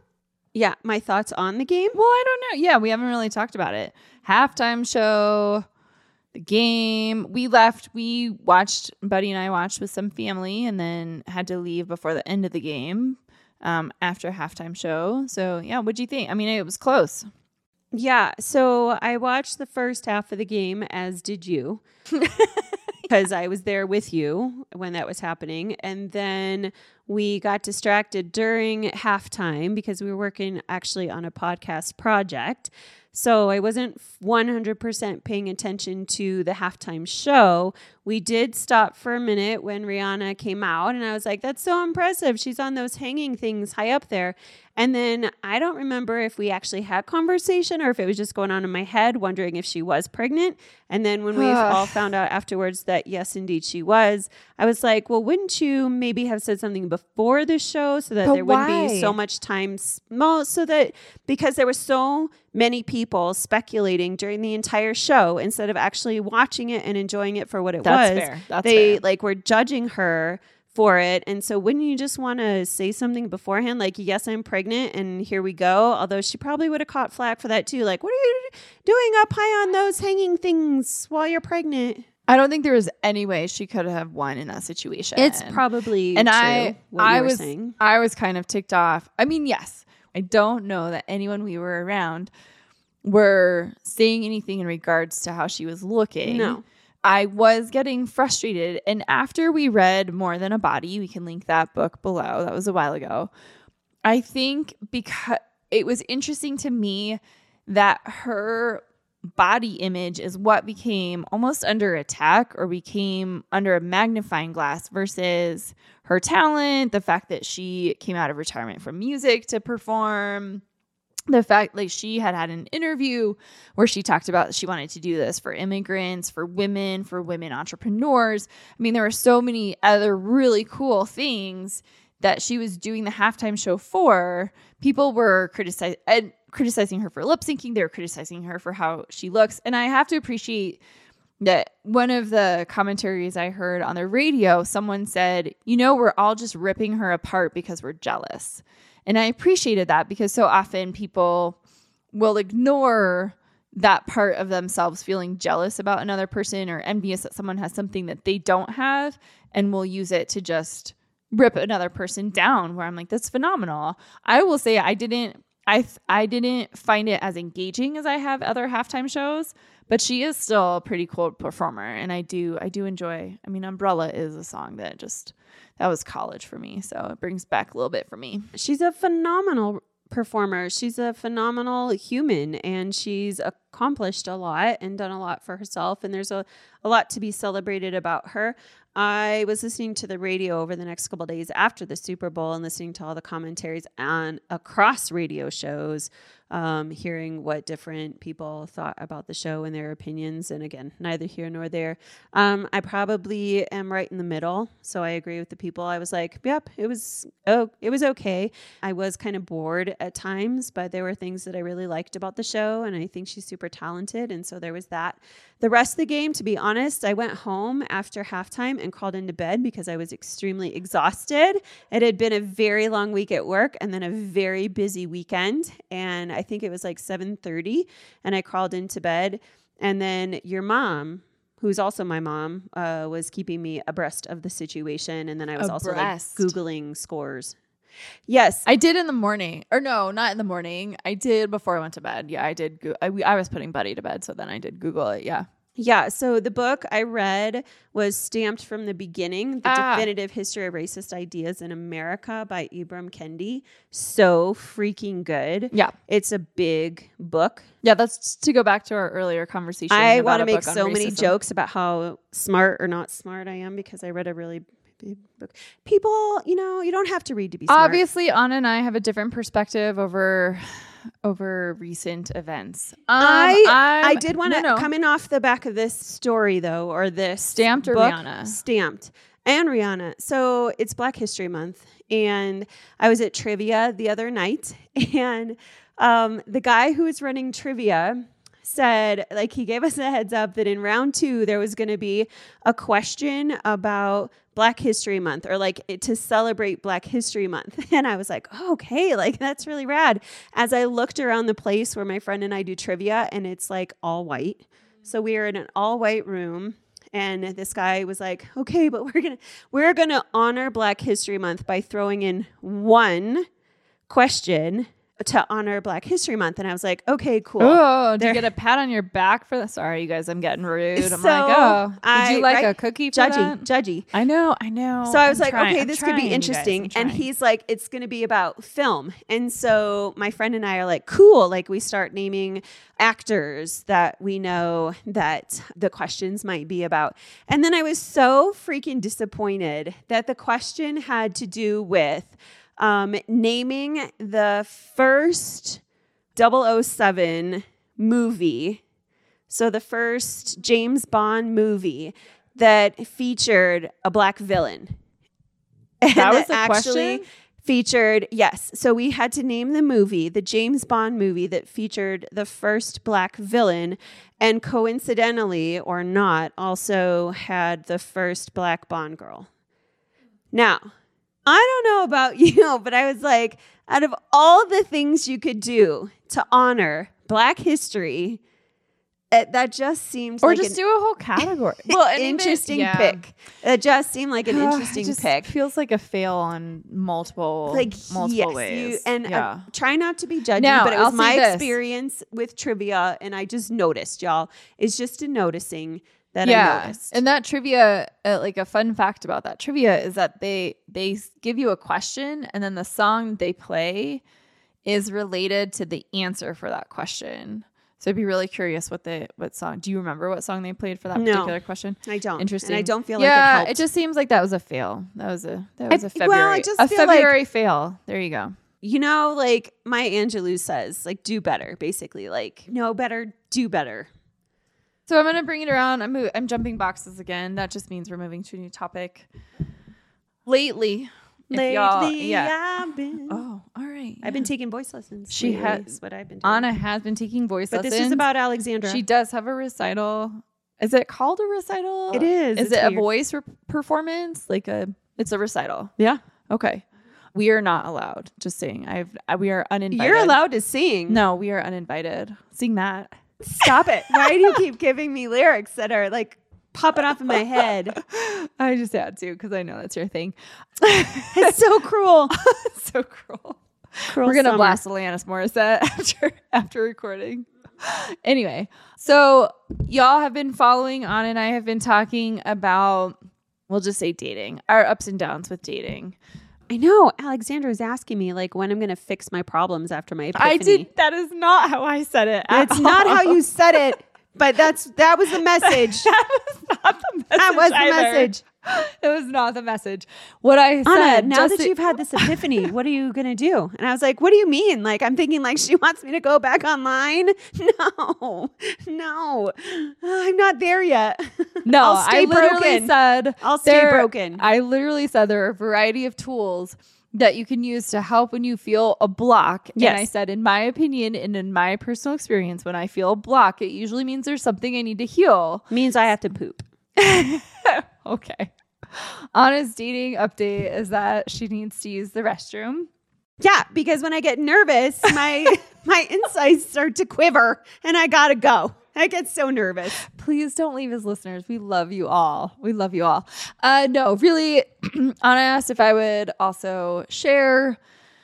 Yeah. My thoughts on the game. Well, I don't know. Yeah, we haven't really talked about it. Halftime show, the game. We left. We watched, Buddy and I watched with some family and then had to leave before the end of the game um, after halftime show. So, yeah, what'd you think? I mean, it was close. Yeah. So I watched the first half of the game, as did you, because I was there with you when that was happening. And then we got distracted during halftime because we were working actually on a podcast project. So I wasn't one hundred percent paying attention to the halftime show. We did stop for a minute when Rihanna came out, and I was like, that's so impressive. She's on those hanging things high up there. And then I don't remember if we actually had conversation or if it was just going on in my head, wondering if she was pregnant. And then when we all found out afterwards that, yes, indeed, she was, I was like, well, wouldn't you maybe have said something before the show so that But there wouldn't why? be so much time, small, so that because there were so many people speculating during the entire show instead of actually watching it and enjoying it for what it That's was. fair. That's they fair. like were judging her for it. And so wouldn't you just want to say something beforehand? Like, yes, I'm pregnant and here we go. Although she probably would have caught flack for that too. Like, what are you doing up high on those hanging things while you're pregnant? I don't think there was any way she could have won in that situation. It's probably and true, I, what I you were was, saying. I was kind of ticked off. I mean, yes, I don't know that anyone we were around were saying anything in regards to how she was looking. No. I was getting frustrated. And after we read More Than a Body, we can link that book below. That was a while ago. I think because it was interesting to me that her body image is what became almost under attack or became under a magnifying glass versus her talent, the fact that she came out of retirement from music to perform, the fact like she had had an interview where she talked about she wanted to do this for immigrants, for women, for women entrepreneurs. I mean, there were so many other really cool things that she was doing the halftime show for. People were criticizing and criticizing her for lip syncing. They were criticizing her for how she looks. And I have to appreciate that one of the commentaries I heard on the radio, someone said, you know, we're all just ripping her apart because we're jealous. And I appreciated that because so often people will ignore, that part of themselves feeling jealous about another person or envious that someone has something that they don't have, and will use it to just rip another person down, where I'm like, that's phenomenal. I will say I didn't I I didn't find it as engaging as I have other halftime shows, but she is still a pretty cool performer, and I do I do enjoy. I mean, Umbrella is a song that just that was college for me, so it brings back a little bit for me. She's a phenomenal performer. She's a phenomenal human, and she's accomplished a lot and done a lot for herself, and there's a, a lot to be celebrated about her. I was listening to the radio over the next couple of days after the Super Bowl and listening to all the commentaries on across radio shows, um, hearing what different people thought about the show and their opinions. And again, neither here nor there. Um, I probably am right in the middle. So I agree with the people. I was like, yep, it was, oh, it was okay. I was kind of bored at times, but there were things that I really liked about the show. And I think she's super talented. And so there was that. The rest of the game, to be honest, I went home after halftime and crawled into bed because I was extremely exhausted. It had been a very long week at work and then a very busy weekend. And I think it was like seven thirty, and I crawled into bed. And then your mom, who's also my mom, uh, was keeping me abreast of the situation. And then I was Abreast. also like Googling scores. Yes. I did in the morning. Or no, not in the morning. I did before I went to bed. Yeah, I did. Go- I, I was putting Buddy to bed, so then I did Google it. Yeah. Yeah. So the book I read was Stamped from the Beginning, The Ah. Definitive History of Racist Ideas in America by Ibram Kendi. So freaking good. Yeah. It's a big book. Yeah, that's to go back to our earlier conversation. I about want to a make book on so many racism. jokes about how smart or not smart I am because I read a really big book. People, you know, you don't have to read to be smart. Obviously, Anna and I have a different perspective over over recent events. Um, I I'm- I did want to, no, no. coming off the back of this story, though, or this Stamped or book, Rihanna? Stamped. And Rihanna. So it's Black History Month. And I was at trivia the other night. And um, the guy who was running trivia said, like, he gave us a heads up that in round two, there was going to be a question about Black History Month, or like it, to celebrate Black History Month. And I was like, oh, okay, like that's really rad. As I looked around the place where my friend and I do trivia, and it's like all white. So we are in an all white room. And this guy was like, okay, but we're going to, we're going to honor Black History Month by throwing in one question to honor Black History Month. And I was like, okay, cool. Oh, do There- you get a pat on your back for that? Sorry, you guys, I'm getting rude. I'm So, like, oh, did I- you like right? a cookie for Judgy, that? judgy. I know, I know. So I was I'm like, trying- okay, I'm this trying, could be you guys, interesting. I'm And trying. he's like, it's going to be about film. And so my friend and I are like, cool. Like we start naming actors that we know that the questions might be about. And then I was so freaking disappointed that the question had to do with um, naming the first double oh seven movie. So the first James Bond movie that featured a black villain. And That was the actually question? featured, yes. So we had to name the movie, the James Bond movie that featured the first black villain, and coincidentally or not, also had the first black Bond girl. Now, I don't know about you, but I was like, out of all the things you could do to honor Black history, it, that just seemed or like just an do a whole category. Well, and even- interesting yeah. pick. It just seemed like an It interesting just pick. Feels like a fail on multiple, Like multiple yes, ways. you, and yeah. uh, try not to be judgy, Now, but it I'll was my say this. experience with trivia, and I just noticed, y'all. It's just a noticing that I yeah, noticed. and that trivia, uh, like a fun fact about that trivia is that they they s- give you a question, and then the song they play is related to the answer for that question. So I'd be really curious what they what song. Do you remember what song they played for that No. particular question? I don't. Interesting. And I don't feel yeah, like it helped. it just seems like that was a fail. That was a that was I- a February. well, I just a feel like- February fail. There you go. You know, like Maya Angelou says, like, do better, basically. Like, know better, do better. So I'm gonna bring it around. I'm mo- I'm jumping boxes again. That just means we're moving to a new topic. Lately, if Lately, y'all, yeah. I've been... Oh, all right. I've been yeah. taking voice lessons. She lately, has- is what I've been doing. Anna has been taking voice but lessons. this is about Alexandra. She does have a recital. Is it called a recital? It is. Is It's it a weird. voice re- performance? Like a? It's a recital. yeah. Okay. We are not allowed. Just saying. I've. I, we are uninvited. You're allowed to sing. No, we are uninvited. Sing that. Stop it. Why do you keep giving me lyrics that are like popping off in my head? I just had to because I know that's your thing. It's so cruel. So cruel. Cruel We're going to summer. blast Alanis Morissette after, after recording. Anyway, so y'all have been following on and I have been talking about, we'll just say dating, our ups and downs with dating. I know. Alexandra is asking me like when I'm going to fix my problems after my epiphany. I did. That is not how I said it. That's not how you said it, but that's that was the message. That was not the message. That was the either. message. It was not the message. What I Anna, said. now just that to- you've had this epiphany, what are you going to do? And I was like, what do you mean? Like, I'm thinking like she wants me to go back online. No, no, I'm not there yet. No, I'll stay I literally broken. said I'll stay there- broken. I literally said there are a variety of tools that you can use to help when you feel a block. Yes. And I said, in my opinion and in my personal experience, when I feel a block, it usually means there's something I need to heal. Means I have to poop. Okay. Anna's dating update is that she needs to use the restroom. Yeah, because when I get nervous, my my insides start to quiver, and I gotta go. I get so nervous. Please don't leave as listeners. We love you all. We love you all. Uh, no, really, Anna asked if I would also share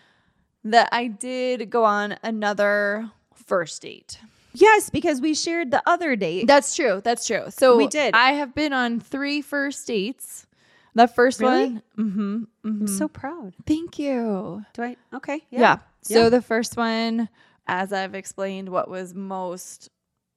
that I did go on another first date. Yes, because we shared the other date. That's true. That's true. So We did. I have been on three first dates. The first Really? one. Mm-hmm, mm-hmm. I'm so proud. Thank you. Do I? Okay. Yeah. Yeah. So Yeah. the first one, as I've explained, what was most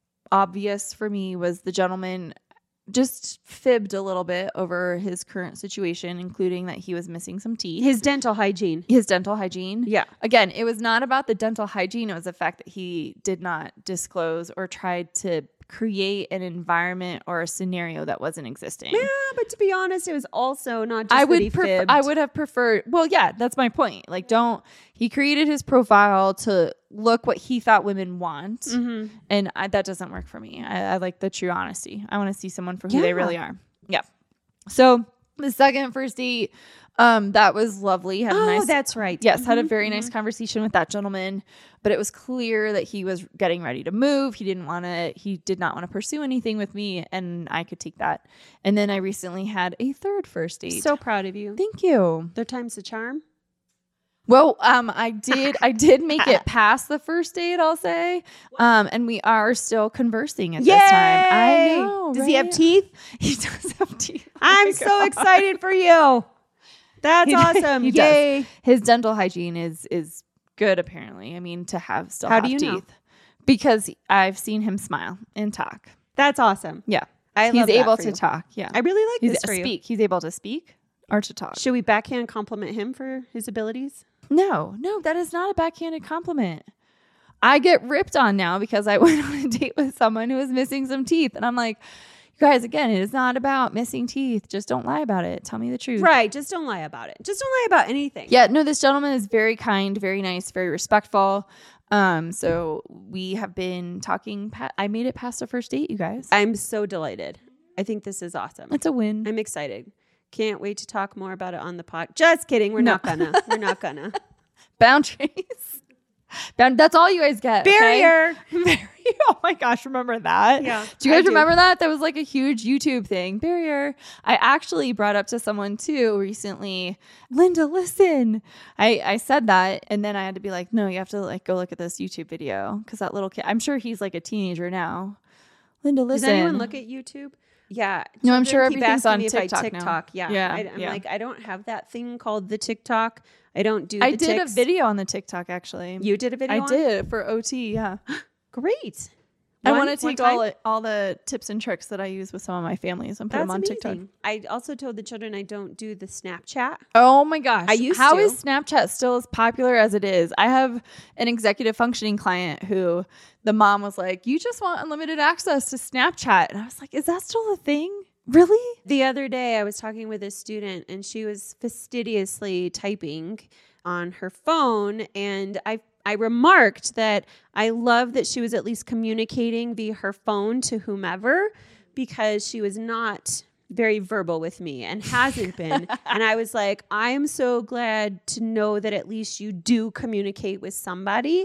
obvious for me was the gentleman just fibbed a little bit over his current situation, including that he was missing some teeth. His dental hygiene. His dental hygiene. Yeah. Again, it was not about the dental hygiene. It was the fact that he did not disclose or tried to create an environment or a scenario that wasn't existing. Yeah, but to be honest, it was also not just I that he would prefer, fibbed. I would have preferred, well, yeah, that's my point. Like, don't, he created his profile to look what he thought women want. Mm-hmm. And I, that doesn't work for me. I, I like the true honesty. I want to see someone for who Yeah. they really are. Yeah. So the second first date, um, that was lovely. Had a Oh, nice, that's right. yes, had a Mhm, very mhm. nice conversation with that gentleman, but it was clear that he was getting ready to move. He didn't want to, he did not want to pursue anything with me, and I could take that. And then I recently had a third first date. So proud of you. Thank you. Third time's the charm. Well, um, I did, I did make it past the first date, I'll say. Um, and we are still conversing at this time. I know. Does he have right? teeth? He does have teeth. Oh I'm my so God. excited for you. That's He- awesome. he does. Yay. His dental hygiene is is good, apparently. I mean, to have still How have do you teeth. know? Because I've seen him smile and talk. That's awesome. Yeah. I He's love that able for to you. talk. Yeah. I really like He's this for you. speak. He's able to speak or to talk. Should we backhand compliment him for his abilities? No, no, that is not a backhanded compliment. I get ripped on now because I went on a date with someone who was missing some teeth. And I'm like, you guys, again, it is not about missing teeth. Just don't lie about it. Tell me the truth. Right. Just don't lie about it. Just don't lie about anything. Yeah, no, this gentleman is very kind, very nice, very respectful. Um, so we have been talking. Pa- I made it past the first date, you guys. I'm so delighted. I think this is awesome. It's a win. I'm excited. Can't wait to talk more about it on the pod. Just kidding. We're No. not gonna. We're not gonna. Boundaries. Bound- that's all you guys get. okay? Barrier. Barrier. Oh my gosh, remember that? Yeah, Do you guys I do. remember that? That was like a huge YouTube thing. Barrier. I actually brought up to someone too recently, Linda, listen. I, I said that and then I had to be like, no, you have to like go look at this YouTube video because that little kid, I'm sure he's like a teenager now. Linda, listen. Does anyone look at YouTube? Yeah. No, I'm children sure keep everything's asking on me if I TikTok now. TikTok. Yeah. Yeah, I, I'm yeah. like, I don't have that thing called the TikTok. I don't do. I the did tics. a video on the TikTok actually. You did a video. I on? did for O T. Yeah. Great. I One- want to one take all time? it, all the tips and tricks that I use with some of my families and put That's them on amazing. TikTok. I also told the children I don't do the Snapchat. Oh my gosh. I used How to. is Snapchat still as popular as it is? I have an executive functioning client who the mom was like, you just want unlimited access to Snapchat. And I was like, is that still a thing? Really? The other day, I was talking with a student, and she was fastidiously typing on her phone, and I I remarked that I love that she was at least communicating via her phone to whomever, because she was not very verbal with me and hasn't been. And I was like, I am so glad to know that at least you do communicate with somebody.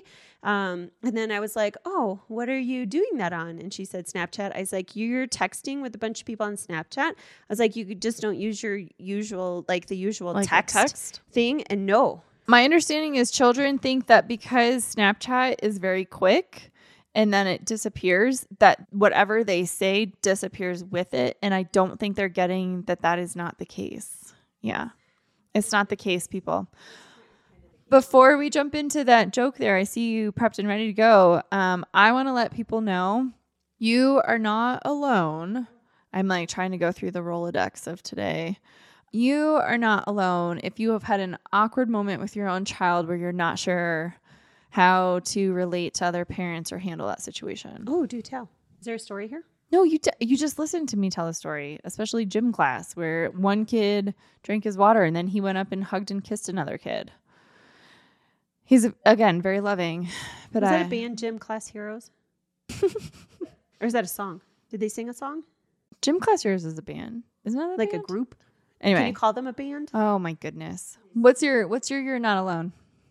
Um, and then I was like, oh, what are you doing that on? And she said, Snapchat. I was like, you're texting with a bunch of people on Snapchat? I was like, you just don't use your usual, like the usual Like text, text thing. And no. My understanding is children think that because Snapchat is very quick and then it disappears, that whatever they say disappears with it. And I don't think they're getting that that is not the case. Yeah, it's not the case, people. Before we jump into that joke there, I see you prepped and ready to go. Um, I want to let people know you are not alone. I'm like trying to go through the Rolodex of today. You are not alone if you have had an awkward moment with your own child where you're not sure how to relate to other parents or handle that situation. Oh, do tell. Is there a story here? No, you t- you just listened to me tell a story, especially gym class, where one kid drank his water and then he went up and hugged and kissed another kid. He's, again, very loving. But Was I, that a band, Gym Class Heroes? Or is that a song? Did they sing a song? Gym Class Heroes is a band. Isn't that a Like band? a group? Anyway. Can you call them a band? Oh, my goodness. What's your, what's your You're Not Alone?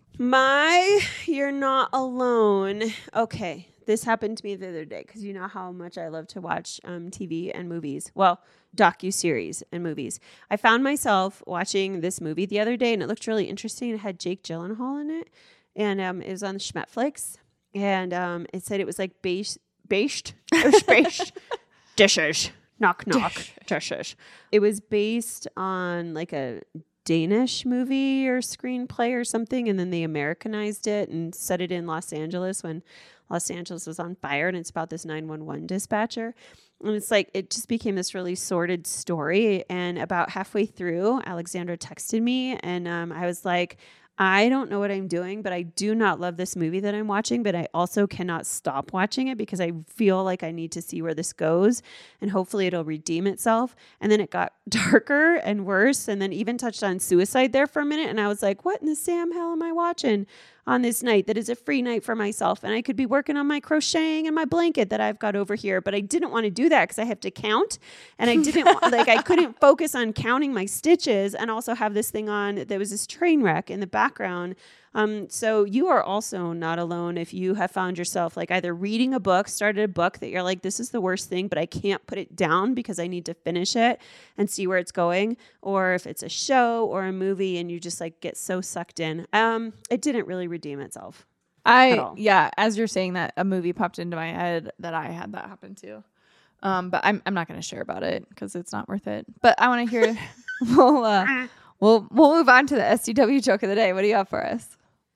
My You're Not Alone. Okay. This happened to me the other day because you know how much I love to watch um, T V and movies. Well, docuseries and movies. I found myself watching this movie the other day and it looked really interesting. It had Jake Gyllenhaal in it and um, it was on the Schmetflix and um, it said it was like based, based, based, dishes, knock, knock, dishes. It was based on like a Danish movie or screenplay or something and then they Americanized it and set it in Los Angeles when Los Angeles was on fire and it's about this nine one one dispatcher. And it's like, it just became this really sordid story. And about halfway through, Alexandra texted me and um, I was like, I don't know what I'm doing, but I do not love this movie that I'm watching, but I also cannot stop watching it because I feel like I need to see where this goes and hopefully it'll redeem itself. And then it got darker and worse and then even touched on suicide there for a minute. And I was like, what in the Sam hell am I watching on this night that is a free night for myself? And I could be working on my crocheting and my blanket that I've got over here, but I didn't want to do that because I have to count. And I didn't want, like, I couldn't focus on counting my stitches and also have this thing on. There was this train wreck in the background. Um, so you are also not alone if you have found yourself like either reading a book, started a book that you're like, this is the worst thing, but I can't put it down because I need to finish it and see where it's going. Or if it's a show or a movie and you just like get so sucked in. Um, it didn't really redeem itself. I, yeah, as you're saying that, a movie popped into my head that I had that happen too. Um, but I'm I'm not going to share about it because it's not worth it. But I want to hear, we'll, uh, we'll, we'll move on to the S D W joke of the day. What do you have for us?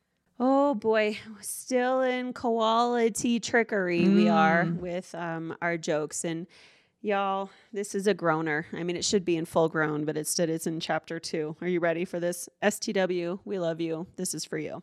Oh boy, still in quality trickery mm. we are with um, our jokes. And y'all, this is a groaner. I mean, it should be in full grown, but instead it's in chapter two. Are you ready for this? S T W, we love you. This is for you.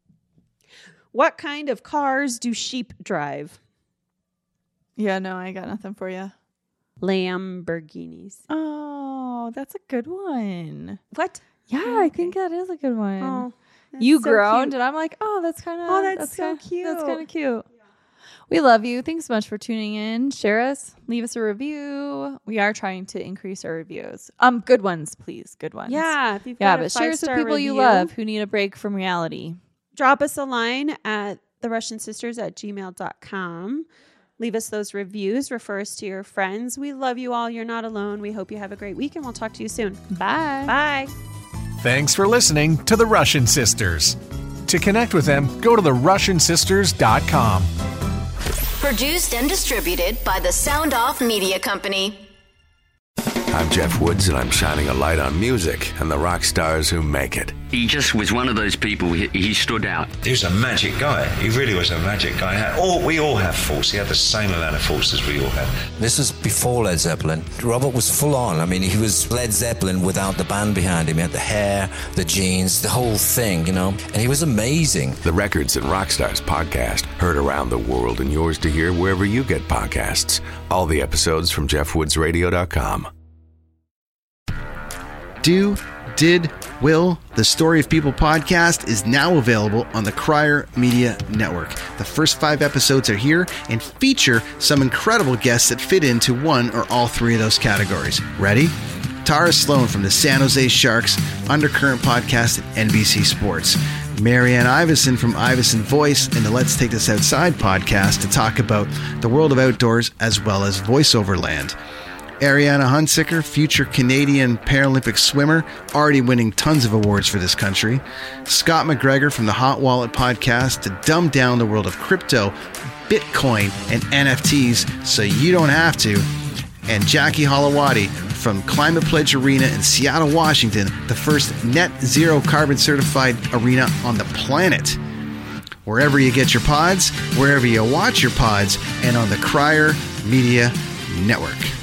What kind of cars do sheep drive? Yeah, no, I got nothing for you. Lamborghinis. Oh, that's a good one. What? Yeah, oh, I okay. think that is a good one. Oh. That's you so groaned, cute. and I'm like, oh, that's kind of oh, that's, that's so kinda, cute. That's kind of cute. Yeah. We love you. Thanks so much for tuning in. Share us, leave us a review. We are trying to increase our reviews. Um, good ones, please. Good ones. Yeah, if you've yeah, got but a share us with people review, you love who need a break from reality. Drop us a line at the Russian Sisters at gmail dot com. Leave us those reviews. Refer us to your friends. We love you all. You're not alone. We hope you have a great week, and we'll talk to you soon. Bye. Bye. Thanks for listening to The Russian Sisters. To connect with them, go to the russian sisters dot com. Produced and distributed by the Sound Off Media Company. I'm Jeff Woods, and I'm shining a light on music and the rock stars who make it. He just was one of those people, he, he stood out. He was a magic guy. He really was a magic guy. He had all, we all have faults. He had the same amount of faults as we all had. This was before Led Zeppelin. Robert was full on. I mean, he was Led Zeppelin without the band behind him. He had the hair, the jeans, the whole thing, you know, and he was amazing. The Records and Rockstars podcast, heard around the world and yours to hear wherever you get podcasts. All the episodes from jeff woods radio dot com. Do, Did, Will, the Story of People podcast is now available on the Crier Media Network. The first five episodes are here and feature some incredible guests that fit into one or all three of those categories. Ready? Tara Sloan from the San Jose Sharks, Undercurrent podcast at N B C Sports. Marianne Iveson from Iveson Voice and the Let's Take This Outside podcast to talk about the world of outdoors as well as voiceover land. Ariana Hunsicker, future Canadian Paralympic swimmer, already winning tons of awards for this country. Scott McGregor from the Hot Wallet podcast to dumb down the world of crypto, Bitcoin, and N F Ts so you don't have to. And Jackie Holowati from Climate Pledge Arena in Seattle, Washington, the first net zero carbon certified arena on the planet. Wherever you get your pods, wherever you watch your pods, and on the Crier Media Network.